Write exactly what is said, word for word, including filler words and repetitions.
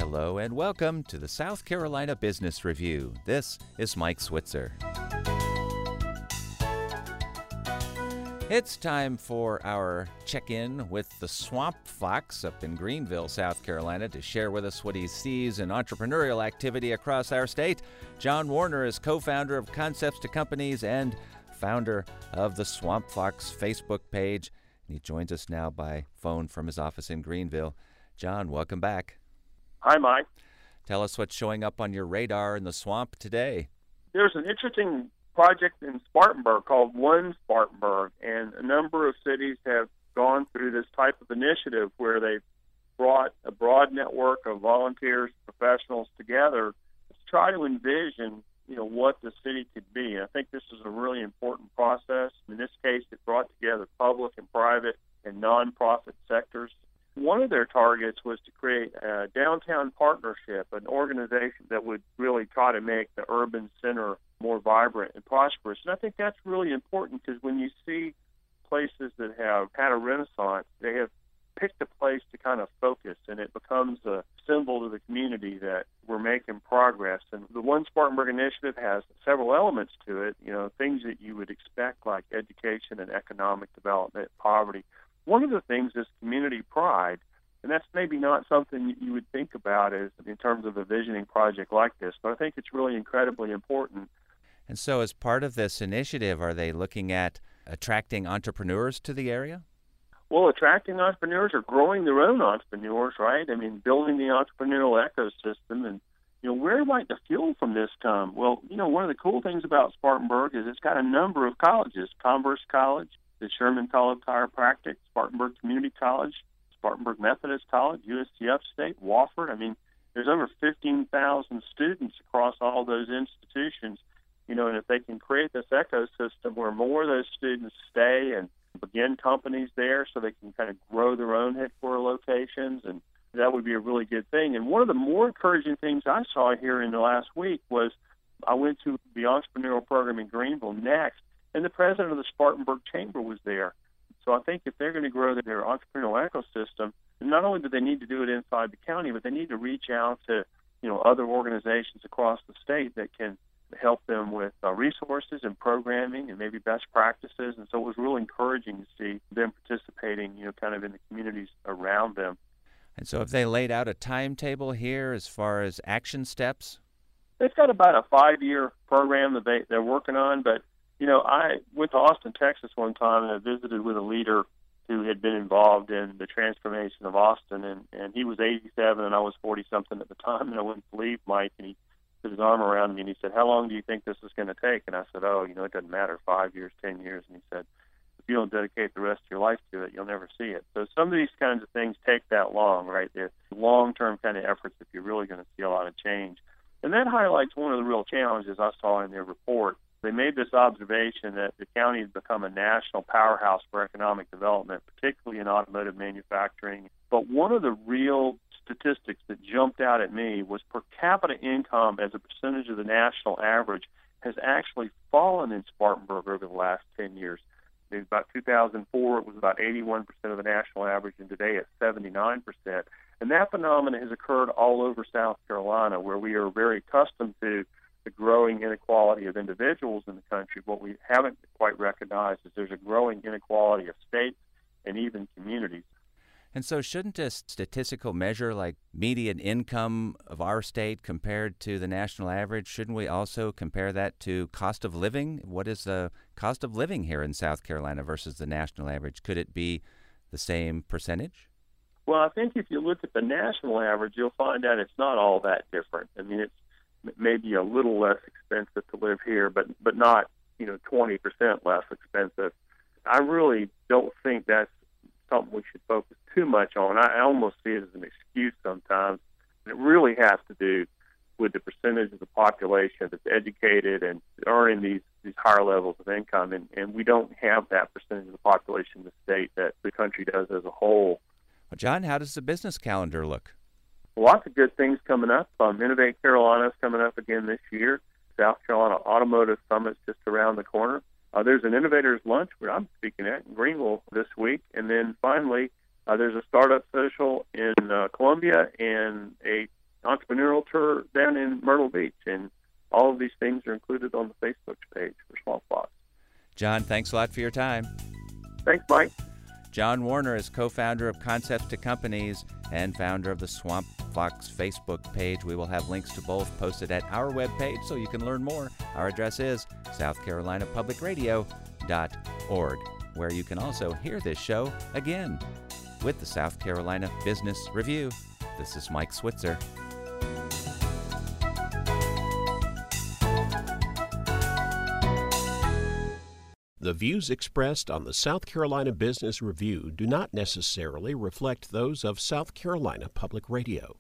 Hello and welcome to the South Carolina Business Review. This is Mike Switzer. It's time for our check-in with the Swamp Fox up in Greenville, South Carolina, to share with us what he sees in entrepreneurial activity across our state. John Warner is co-founder of Concepts to Companies and founder of the Swamp Fox Facebook page. And he joins us now by phone from his office in Greenville. John, welcome back. Hi, Mike. Tell us what's showing up on your radar in the swamp today. There's an interesting project in Spartanburg called One Spartanburg, and a number of cities have gone through this type of initiative where they've brought a broad network of volunteers, professionals together to try to envision, you know, what the city could be. And I think this is a really important process. In this case, it brought together public and private and nonprofit sectors. One of their targets was to create a downtown partnership, an organization that would really try to make the urban center more vibrant and prosperous. And I think that's really important because when you see places that have had a renaissance, they have picked a place to kind of focus, and it becomes a symbol to the community that we're making progress. And the One Spartanburg initiative has several elements to it, you know, things that you would expect like education and economic development, poverty. One of the things is community pride, and that's maybe not something you would think about as in terms of a visioning project like this, but I think it's really incredibly important. And so as part of this initiative, are they looking at attracting entrepreneurs to the area? Well, attracting entrepreneurs or growing their own entrepreneurs, right? I mean, building the entrepreneurial ecosystem. And, you know, where might the fuel from this come? Well, you know, one of the cool things about Spartanburg is it's got a number of colleges, Converse College, the Sherman College of Chiropractic, Spartanburg Community College, Spartanburg Methodist College, U S C Upstate, Wofford. I mean, there's over fifteen thousand students across all those institutions, you know, and if they can create this ecosystem where more of those students stay and begin companies there so they can kind of grow their own headquarter locations, and that would be a really good thing. And one of the more encouraging things I saw here in the last week was I went to the entrepreneurial program in Greenville next, and the president of the Spartanburg Chamber was there. So I think if they're going to grow their entrepreneurial ecosystem, not only do they need to do it inside the county, but they need to reach out to, you know, other organizations across the state that can help them with uh, resources and programming and maybe best practices. And so it was really encouraging to see them participating, you know, kind of in the communities around them. And so have they laid out a timetable here as far as action steps? They've got about a five-year program that they, they're working on, but you know, I went to Austin, Texas one time, and I visited with a leader who had been involved in the transformation of Austin, and, and he was eighty-seven, and I was forty-something at the time, and I wouldn't believe Mike, and he put his arm around me, and he said, how long do you think this is going to take? And I said, oh, you know, it doesn't matter, five years, ten years, and he said, if you don't dedicate the rest of your life to it, you'll never see it. So some of these kinds of things take that long, right? They're long-term kind of efforts if you're really going to see a lot of change. And that highlights one of the real challenges I saw in their report. They made this observation that the county has become a national powerhouse for economic development, particularly in automotive manufacturing. But one of the real statistics that jumped out at me was per capita income as a percentage of the national average has actually fallen in Spartanburg over the last ten years. In about two thousand four, it was about eighty-one percent of the national average, and today it's seventy-nine percent. And that phenomenon has occurred all over South Carolina, where we are very accustomed to the growing inequality of individuals in the country. What we haven't quite recognized is there's a growing inequality of states and even communities. And so shouldn't a statistical measure like median income of our state compared to the national average, shouldn't we also compare that to cost of living? What is the cost of living here in South Carolina versus the national average? Could it be the same percentage? Well, I think if you look at the national average, you'll find out it's not all that different. I mean, it's maybe a little less expensive to live here, but but not, you know, twenty percent less expensive. I really don't think that's something we should focus too much on. I, I almost see it as an excuse sometimes. It really has to do with the percentage of the population that's educated and earning these, these higher levels of income, and, and we don't have that percentage of the population in the state that the country does as a whole. Well, John, how does the business calendar look? Lots of good things coming up. Um, Innovate Carolina is coming up again this year. South Carolina Automotive Summit's just around the corner. Uh, there's an Innovators Lunch where I'm speaking at in Greenville this week. And then finally, uh, there's a startup social in uh, Columbia and a entrepreneurial tour down in Myrtle Beach. And all of these things are included on the Facebook page for Swamp Fox. John, thanks a lot for your time. Thanks, Mike. John Warner is co-founder of Concepts to Companies and founder of the Swamp Fox Facebook page. We will have links to both posted at our webpage so you can learn more. Our address is south carolina public radio dot org, where you can also hear this show again with the South Carolina Business Review. This is Mike Switzer. The views expressed on the South Carolina Business Review do not necessarily reflect those of South Carolina Public Radio.